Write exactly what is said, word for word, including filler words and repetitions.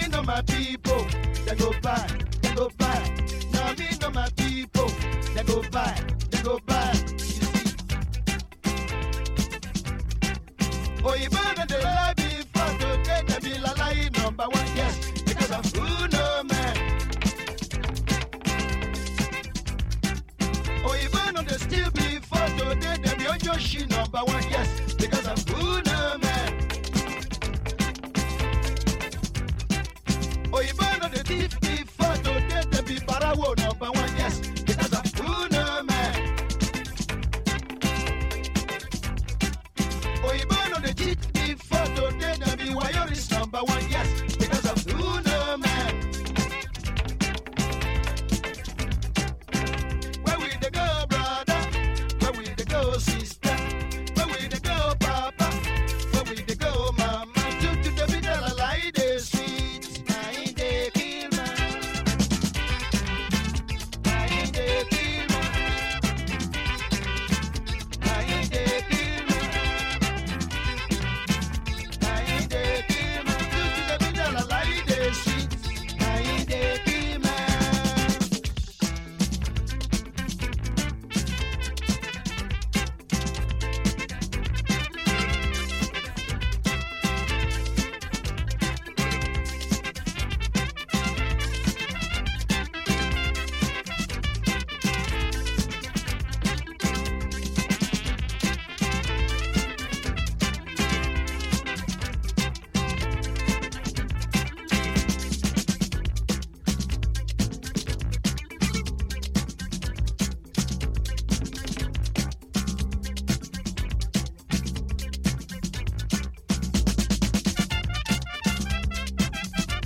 me know my people, they go buy, they go buy. Now me know my people, they go buy, they go buy. You see. Oh, you better the lie before today, they be la lie number one, yes, because I'm who no man. Oh, you better the still before today, they be on your shit number one, yes.